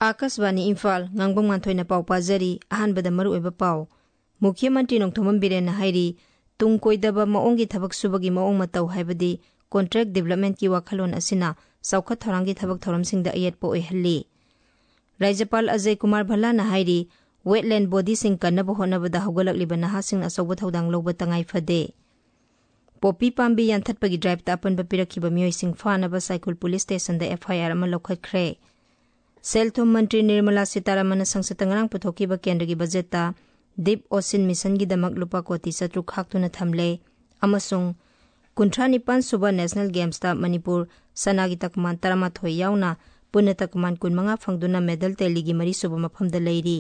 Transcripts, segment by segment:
Akashvani Imphal ngangbong manthoi pau pajari ahanbada maru oiba pau Mukhya Mantri Nongthomam Biren hairi tung koidaba maongi thabak subagi maong matau haibadi contract development ki wakhalon asina saukhat thorangi thabak thoram singda ayat po oihalli Rajyapal Ajay Kumar Bhalla na hairi wetland body sing kanaba honabada hogalak libana hasing asawba thodang loba tangai phade Popi Pambi yanthatpagi drive ta apan bapirakhiba miyoi sing fanaba Saikul Police Station da FIR ama lokhat khre Selthom Mantri Nirmala Sitaraman Sangsatangrang Puthokiba Kendragi Budgeta Deep Ocean Mission gi damak lupa koti satruk haktuna thamle amasung kunthanipan suba National Games ta Manipur sanagi takman tarama thoi yauna punna takman kunmanga phangduna medal teligi mari suba maphamda leiri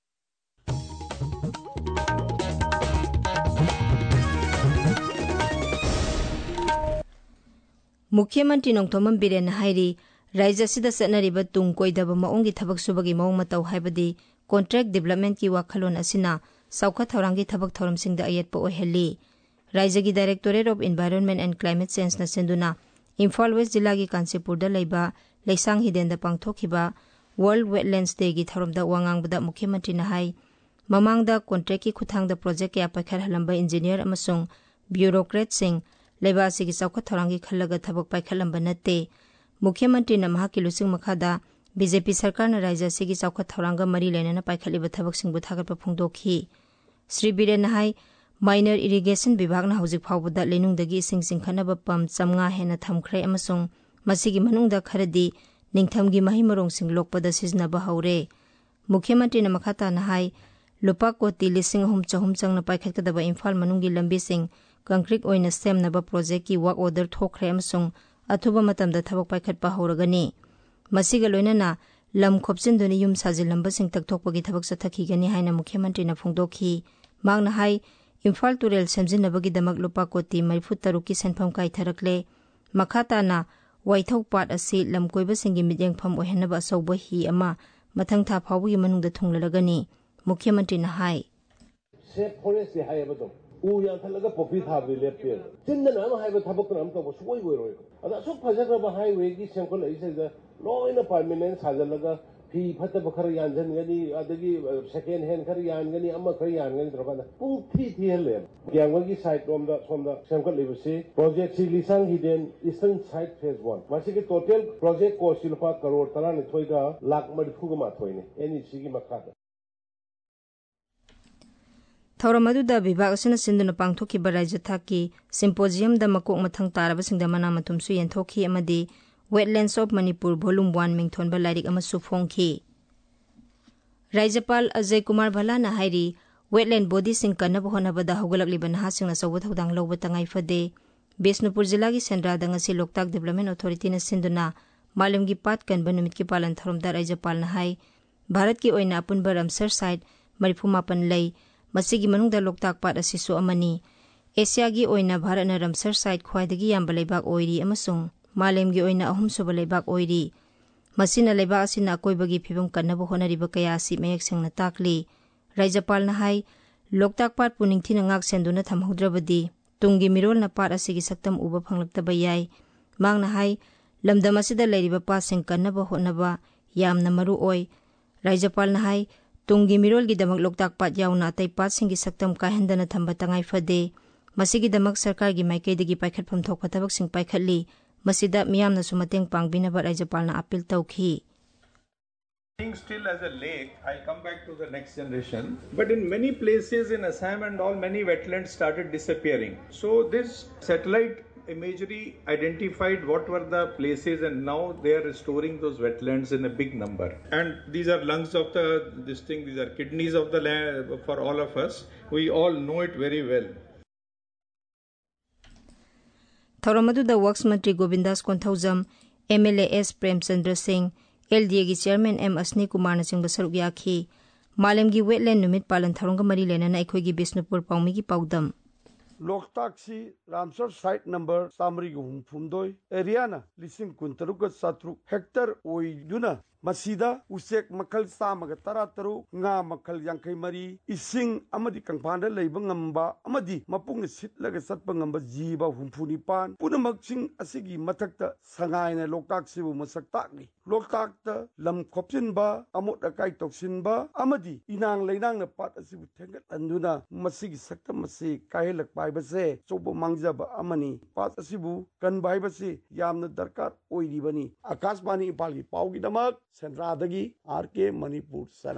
Mukhyamantri Nongthomam Biren hairi Raija sida satnariba tung koidaba maongi thabak subagi maong matau haibadi contract development ki wakhalon asina saukha thorangi thabak thoram singda ayat po ohelli Raija gi Directorate of Environment and Climate Change na senduna Imphal West Jilla gi Kansipur da leiba leisang hiden da pangthokhiba World Wetlands Day gi thoramda wangang bada Mukhyamantri na hai mamangda contract ki khuthang da project ya pakhar halamba engineer amasung bureaucrat sing leiba sigi saukha thorangi khallaga thabak paikhalamba natte Mukhyamantri na mahaki lusing makhada BJP sarkar na Raija sigi saukhat thoranga mari lenana paikhaliba thabak singbu thagatpa phongdokhi Sri Biren hai minor irrigation vibhag na hojik phawbada lenungdagi ising singkhanaba pam chamnga hena thamkhre amasung masigi manungda kharadi ningthamgi mahi marong sing lokpada siznaba haure Mukhyamantri na makhata na hai lupa koti lising hum chahum changna paikhatkadaba Imphal manungi lambi sing concrete oina semnaba project ki work order thokre amasung athuba matamda thabak paikhatpa hauragani masiga loinana lam khopchinduni yum sajilamba sing takthokpagi thabak sathakigani haina Mukhyamantri na phongdokhi magna hai Imphal Turel semjinabagi damak lupa koti 43 ki senpham kai tharakle makhata na waithau pat asi lam koiba singi midyengpham ohenaba asauba hi ama mathang tha phawgi manungda thunglalagani Mukhyamantri na hai se forest hai abadom u yang thalaga popi thabri lepel tinna na haiba thabak nam to soi goi roi ada so phajaba highway gi senkol isa da loina permanent sajalaga fi phataba khar yanjan gani adagi second hand khar yan gani amma khar yan gani drabana pung thi hele gyangwagi side somda senkol lebse project si lisang hidden eastern side phase 1 masiki total project cost silpa crore tara ni thoida lakh madfu ga ma thoine eni sigi makha Thauramadu Vibhag asina sinduna pangthokhiba Raija thaki symposium da makok mathang taraba singda mana matumsu yenthokhi amadi Wetlands of Manipur Volume 1 mingthonba lairik amasu phongkhi Rajyapal Ajay Kumar Bhalla na hairi wetland body sing kanaba honabada hogalakliba nahasing na sawba thodang loba tangai phade Bisnupur Jilla gi Sendra da ngasi Loktak Development Authority na sinduna malimgi pat kanba numit ki palan tharomda Rajyapal na hai Bharat ki oina apunba Ramsar site 38 lei Masigi manungda Loktak pat asisu amani Asia gi oina Bharat na Ramsar site khwaidagi yamba leibak oiri amasung malem gi oina ahum suba leibak oiri masina leibak asina akoibagi phibam kannaba honariba kaya si mayek sengna takli Rajyapal na hai Loktak pat puning thina ngak senduna thamhaudrabadi tungi mirol na pat asigi saktam uba phanglaktaba yai mangna hai lamdam asida leiriba pa seng kannaba honaba yamna maru oi Rajyapal na hai Tungi mirol gi damak Loktak pat yauna atai pat singi saktam kahendana thamba tangai phade masigi damak sarkar gi maikei dagi paikhatpham thokpa thabak sing paikhatli masida miyamna su mateng pangbinaba Rajyapal na appeal tawkhi Being still as a lake, I'll come back to the next generation. But in many places in Assam and all, many wetlands started disappearing. So this satellite imagery identified what were the places, and now they are restoring those wetlands in a big number. And these are lungs of this thing, these are kidneys of the land for all of us. We all know it very well. Thauramadu the Works Mantri Govindas Konthaujam, MLA S Premchandra Singh, LDA gi Chairman M Asni Kumar na singba saruk yakhi, malemgi wetland numit palan tharongga mari lenana aikhoigi Bisnupur Paumi gi paudam. लोकताक्सी Ramsar site number सामरी हुमफुमदोई एरियाना लिसिंग कुंतरुक सात्रुक hectare ओइदुना मसीदा उसेक मखल सामग तरातरु nga मखल यांखै मरी इसिंग अमदि कंपानदा लेब ngamba अमदि मपुंग सिटलग सत्प ngamba जीवा हुमफुनिपान पुनमक्सिंग असिगी मथक्ता संगायना लोकताक्सिबु मसक ताकनि लोकताक्ता लम खोपसिनबा अमोट अकाई तोक्सिनबा अमदि इनांग लेनांगना पाट असिबु थेंगत अंदुना मसिगी सक्ता मसि काहेलक पाइबसे चोबो मांगजाबा अमनि पाट असिबु कनबा हाइबसे यामना दरकार ओइरिबनी आकाशवाणी इम्फालगी पाउगिदमक सेंट्रादगी आरके मणिपुर सना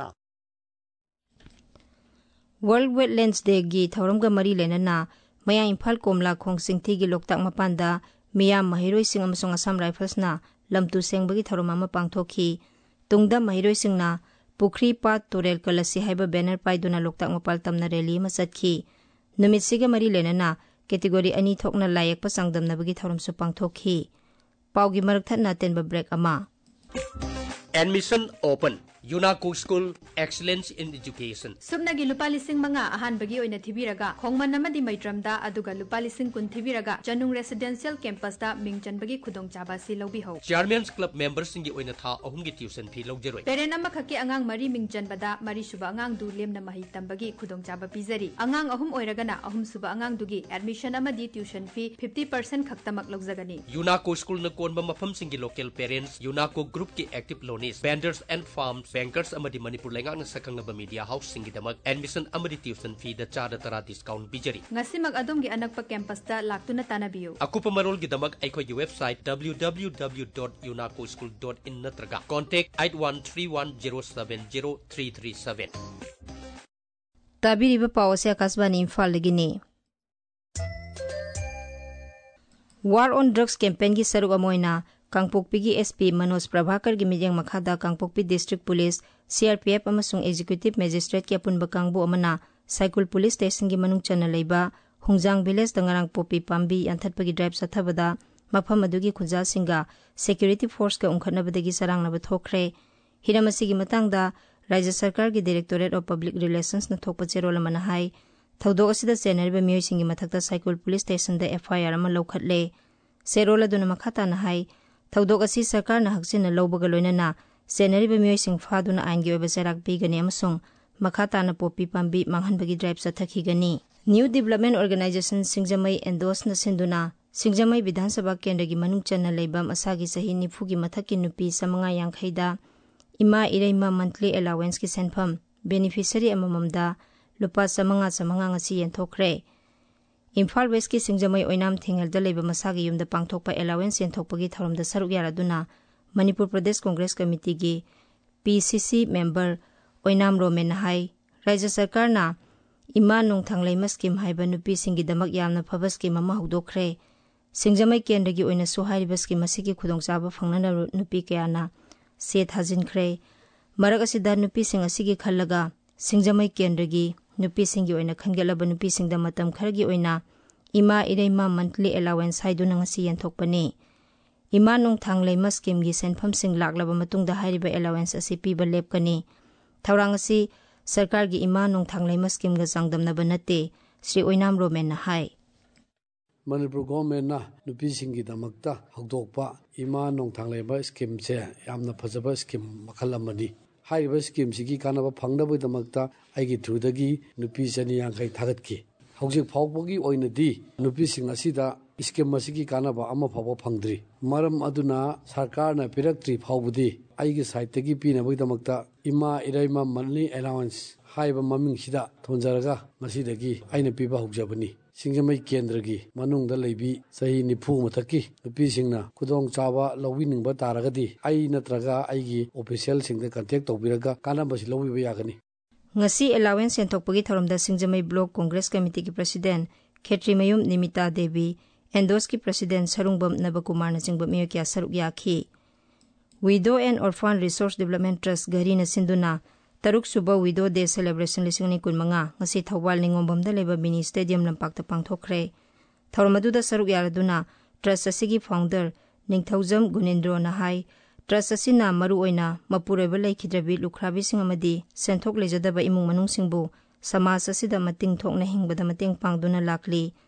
वर्ल्ड वेटलैंड्स डे गी थौरमगा मरी लेनना मया इम्फाल कोमला खोंगसिंगथी गी लोकताक मपानदा मियाम महिरोइसिंग अमसोंग असम राइफल्सना लमतु सेंगबगी थौरम अमा पांगथोखी तुंगदा महिरोइसिंगना पुखरी पात तोरेल कलसी हाइबा बैनर पाइदुना लोकताक मपाल तमना रैली अमा चतखी नुमितसिगा मरी लेनना कैटेगरी अनि थोकना लायकपा सांगदमनबगी थौरमसु पांगथोखी पाउगी मरकथना तेनबा ब्रेक अमा Admission open. UNACO School Excellence in Education. Subnagi lupa lising mga ahan bagi oina thibiraga khongman namadi maitramda aduga lupa lising kun thibiraga Janung Residential Campus da mingchan bagi khudong chaba si lobi ho. Chairman's Club members singi oina tha ahum gi tuition fee logjeroi. Parent nama khaki angang mari mingchan bada mari suba angang du lem na mahi tambagi khudong chaba pizari. Angang ahum oiragana ahum suba angang dugi admission amadi tuition fee 50% khaktamak logjagani. UNACO School na konba mafam singi local parents UNACO group ki active loanees vendors and farms bankers amadi Manipur lengang sakang na media house singi damak admission amadi tuition fee da chada tara discount bijari ngasi mag adom gi anak pa campus da laktuna tanabiyo akupa marol gi damak ai ko website www.unacoschool.in natraga contact 8131070337 tabiriba pawase akasbani imphal legini war on drugs campaign gi saruk amoina Kangpokpi gi SP Manoj Prabhakar gi mijeng makhada Kangpokpi District Police CRPF amasung Executive Magistrate ki apunba kangbu amana Cycle Police Station gi manung chana leiba Hungjang Village dangarang popi pambi anthatpagi drive sathabada mafam adugi khunja singa Security Force ka ungkhatnabadagi sarangnaba thokre hiramasi gi matangda Rajya Sarkar gi Directorate of Public Relations na thokpa cherol amana hai thodok asida senariba miyoi singi mathakta Cycle Police Station da FIR ama lokhatle serola duna makhata na hai Thaudok asi sarkar na haksina lawbaga loinana senariba miyoi sing faduna aingi oiba serak bigani amasung makhata na popi pambi manghanbagi drive sathakigani New Development Organization Singjamai endorse na sinduna Singjamai Vidhan Sabha Kendra gi manung channa leibam asagi sahi nifu gi mathaki nupi samanga yankhaida ima ireima monthly allowance ki senpham beneficiary amamamda lupa samanga ngasi yenthokre Imphal West ki Singjamai Oinam Thingal da leiba masagi yumda pangthokpa allowance yenthokpagi tharamda saruk yaraduna Manipur Pradesh Congress Committee gi PCC member Oinam Romen hai Rajya Sarkar na ima nung thangleima scheme haiba nupi singi damak yamna phaba scheme ama hudokre Singjamai Kendra gi oina su hairiba scheme asigi khudongchaba phangnana nupi kayana se thajinkhre marak asida nupi sing asigi khallaga Singjamai Kendra gi nupi singi oina khangelaba nupi singda matam khargi oina ima ireima monthly allowance haiduna ngasi yenthokpani ima nung thangleima scheme gi senpham sing laklaba matungda hairiba allowance asi piba lepkani thaurang asi sarkar gi ima nung thangleima scheme ga sangdamna banate Sri Oinam Romen na hai Manipur government na nupi singi damakta hokdokpa ima nung thangleima scheme che yamna phajaba scheme makhal amani High scheme sigi kanaba phangdaba damakta aigi thudagi nupi chani yankai thagatki hojik phawbagi oinadi nupi sing asida scheme masigi kanaba ama phawba phangdri maram aduna sarkar na piraktri phawbudi aigi side tagi pinabagi damakta ima iraima monthly allowance haiba maming sida thonjaraga masidagi aina piba hogjabani Singjamai Kendra gi manungda leibi sahi nifu mathaki nupi singna kudong chaba lawiningba taragadi ai natraga aigi official singda contact tawbiraga kanabasi lawiba yagani ngasi allowance yenthokpagi tharamda Singjamai Block Congress Committee ki President Khetri Mayum Nimita Devi endorse ki President Sarungbam Nabakumar na jingba miyo kya saruk yakhi Widow and Orphan Resource Development Trust gari na sinduna Taruk suba Widow Day celebration lising ni kunmanga ngasi Thawal ningombamda leba mini stadium lampakta pangthokre Thawramadu saruk yaraduna trust asigi founder Ningthaujam Gunendro na hai trust asina maru oina mapureba laikhidrabi lukhrabi sing amadi senthok lejadaba imung manung singbu samaj asida mating thokna hingbada mateng pangduna lakli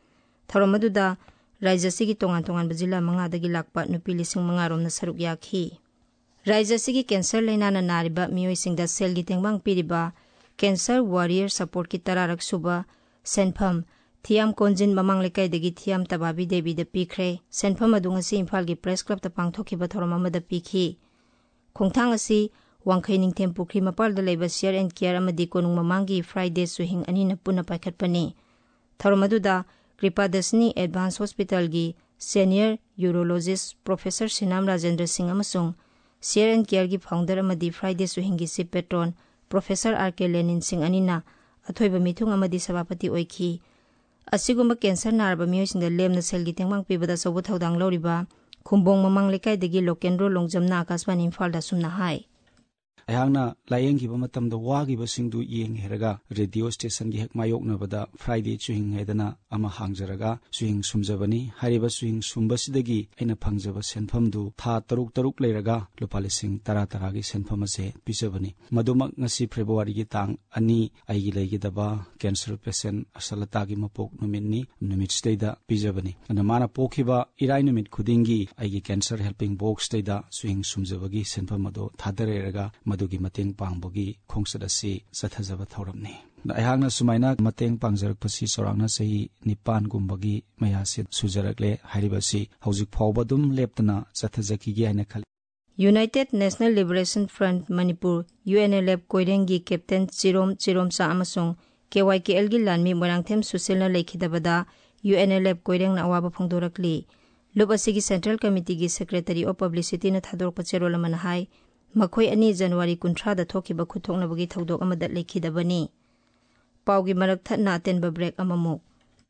थौरम अदुदा राज्यसिगी तोंगान तोंगान जिला 5 लाकपा नुपी 5,000 रोमना सरुक याखी राज्यसिगी कैंसर लैनाना नारिबा मियोइसिंगदा सेलगी तेंगबांग पीरिबा कैंसर वॉरियर सपोर्ट की 10 सुबा सेनफम थियाम कोंजिन ममांग लेकाइदगी थियाम तबाबी देवी द पीख्रे सेनफम अदु ngasi इम्फाल की प्रेस क्लब ता पांगथोखिबा थौरम अमदा पीखी खोंथांग असि वांखै निंगथेम पुखरी मपाल द लेबा शेयर एंड केयर अमदी कोनुंग ममांगी फ्राइडे सुहिंग अनिना पुना पाइखटपनी थौरम अदुदा कृपादसनी एडवांस हॉस्पिटल की senior urologist professor Sinam Rajendra Singh अमसुंग शेयर एंड केयर की फाउंडर अमदी फ्राइडे सुहिंग की सिप पेट्रोन प्रोफेसर आर के लेनिन सिंह अनिना अथोइबा मिथुंग अमदी सभापति ओइखी असिगुम्बा कैंसर नारबा मियोइसिंग द लेमना सेलगी तेंगबांग पीबदा सौबो थौदांग लौरिबा खुंबोंग ममांग लेकाइदगी लोकेंद्रो लोंगजमना आकाशवाणी इम्फाल दा सुमना हाय अयहांगना लायेंगिबा मतमदा वागिबा सिंगदु येंगहेरगा रेडियो स्टेशन की हेक मायोकनबदा फ्राइडे चुहिंग हेदना अमा हांगजरगा सुहिंग सुमजबनी हारिबा सुहिंग सुमबसिदगी अइना फंगजबा सेनफमदु था तरुक लेरगा लुपा 10,000 की सेनफम असे पिजबनी मदुमक ngasi फेब्रुवारी की तांग अनि आइगी लेगिदबा कैंसर पेशेंट असलता की मपोक नुमितनी नुमित स्टेदा पिजबनी अना माना पोखिबा इराई नुमित खुदिंगी आइगी कैंसर हेल्पिंग बॉक्स स्टेदा सुहिंग सुमजबगी सेनफम मदो थादरेरगा मदुगी मतेंग पांगबगी खोंगसदसी सथजब थौरमनी अयहांगना सुमाइना मतेंग पांगजरकपसी सोरांगना सही 9 गुंबगी मयासे सुजरकले हारिबसी हौजिक फावबदुम लेपतना सथजकीगी हाइना खल United National Liberation Front Manipur UNLF कोइरेंगी कैप्टन चिरोम चिरोमसा अमसुंग केवाईकेएल गी लानमी मोरांगथेम सुसिलना लेखिदबदा यूएनएलएफ कोइरेंगना अवाबा फोंदोरकली लुबसिगी सेंट्रल कमिटी की सेक्रेटरी ऑफ पब्लिसिटी न थादोरप चेरोल अमना हाय मखोई अनि जनवरी 19 दा थोखिबा खुथोंगनबगी थौदोक अमदा लेखिदबनी पाउगी मरक थना अतेनबा ब्रेक अममो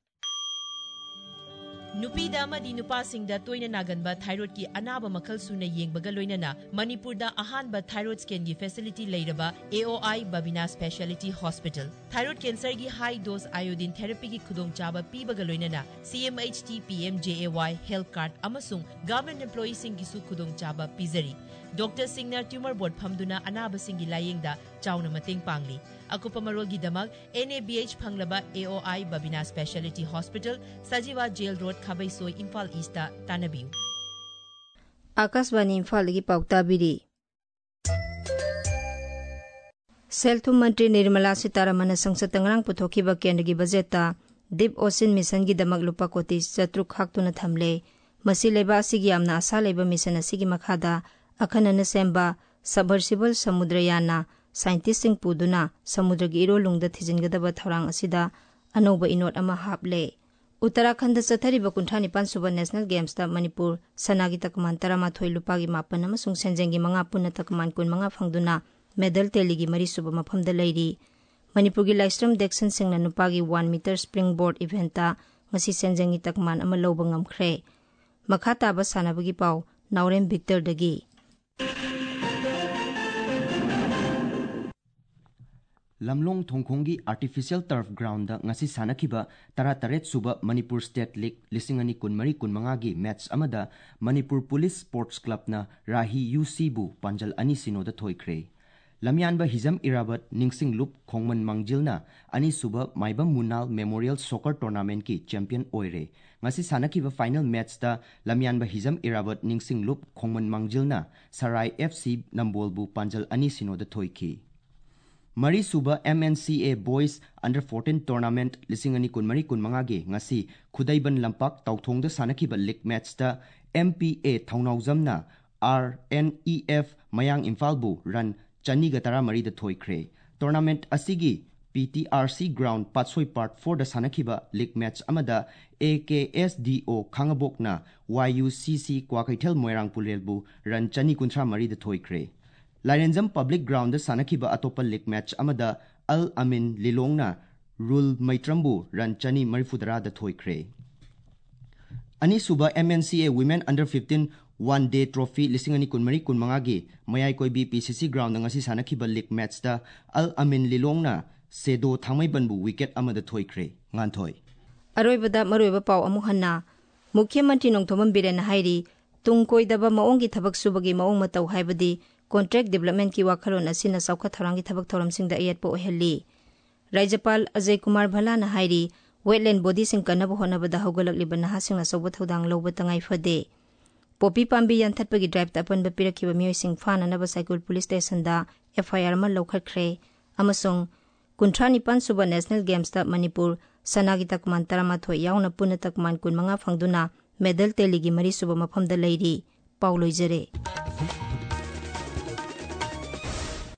नुपीदा अमदी नुपासिंगदा तोइना नागनबा थाइरोइड की अनाबा मखल सुना येंगबगा लोइनना मणिपुरदा अहानबा थाइरोइड स्कैन की फैसिलिटी लेरबा AOI Babina speciality hospital thyroid cancer की हाई डोज आयोडीन थेरेपी की खुदोंचाबा पीबगा लोइनना CMHT PMJAY हेल्थ कार्ड अमसुंग गवर्नमेंट एम्प्लॉई सिंग की सु खुदोंचाबा पीजरी डॉक्टर सिंगना ट्यूमर बोर्ड फमदुना अनाबा सिंगी लायेंगदा चाउना मतेंग पांगली अकुपा मरोलगी दमक NABH फंगलबा AOI Babina speciality hospital Sajiwa jail road Khabeisoi Imphal ईस्टा तानबियु आकाशवाणी इम्फाल की पाउताबिरी सेल्थुम मंत्री निर्मला सीतारमण संसद तंगरांग पुथोखिबा केंद्र की बजेटता डीप ओशन मिशन की दमक लुपा कोटी 4 खाक्तुना थमले मसी लेबा सिगी यामना आशा लेबा मिशन असिगी मखादा अखनन सेंबा सबमर्सिबल समुद्रयाना साइंटिस्टिंग पुदुना समुद्र की इरोलुंगदा थिजिनगदबा थौरांग असिदा अनोबा इनोट अमा हापले उत्तराखंड चथरिबा 95 सुबा नेशनल गेम्स ता मणिपुर सनागी तकमान 13 लुपागी 9 अमसुंग सेंजेंगी 5 पुना तकमान 15 फंगदुना मेडल तेलीगी 3 सुबा मफमदा लेरी मणिपुर की लाइस्ट्रम डेक्सन सिंगना नुपागी 1 मीटर स्प्रिंग बोर्ड इवेंटा ngasi सेंजेंगी तकमान अमा लौबा ngamkhre मखा ताबा सानाबगी पाव नाउरेम विक्टर दगी लमलोंग थोंगखोंगी artificial turf ground ngasi sanakhiba 18 suba manipur state league 2023-25 gi match amada manipur police sports club na rahi UC bu panjal ani sino da thoikre lamyan ba hizam irabat ningsing loop khongman mangjilna ani suba maibam munal memorial soccer tournament ki champion oire ngasi sanakhiba final match da lamyan ba hizam irabat ningsing loop khongman mangjilna sarai FC nambol bu panjal ani sino da thoiki Mari Suba MNCA Boys Under 14 Tournament 2023-25 gi ngasi Khudaiban Lampak Tauthong da sanakhiba league match da MPA Thaunaujamna RNEF Mayang Imphal bu run chani ga 13 da thoikre tournament asigi PTRC ground Patsoi part 4 da sanakhiba league match amada AKSDO Khangabokna YUCC Kwakaithel Moirang Pulel bu run chani 13 da thoikre Larenjam Public Ground da sanakhiba atopa league match amada Al Amin Lilongna Rul Maitrambu ran chani 34 da thoikre Ani suba MNCA Women Under 15 One Day Trophy 2023-25 gi Mayai Koibi PCC Ground ngasi sanakhiba league match da Al Amin Lilongna Sedo Thangmaiban bu wicket amada thoikre nganthoi अरोइबदा मरोइबा पाव अमु हन्ना मुख्यमंत्री नोंथोमन बिरेन हाइरी तुंगकोइदबा मओंगी थबक सुबगी मओंग मतौ हाइबदी कॉन्ट्रैक्ट डेवलपमेंट की वाखलोन असिना सौखा थौरांगी थबक थौरमसिंगदा अयतपो ओहेली राज्यपाल Ajay Kumar भलाना हाइरी wetland bodiesing kanaba honabada haugalakliba nahasingna soba thodang loba tangai fade popi pambi yanthatpagi drive ta apanba pirakiba mioising fananaba cycle police station da FIR ma lokhakhre amasong 39 suba national games ta Manipur sanagi takman 13 yauna puna takman 15 phangduna medal teligi mari suba mafamda leiri pauloijare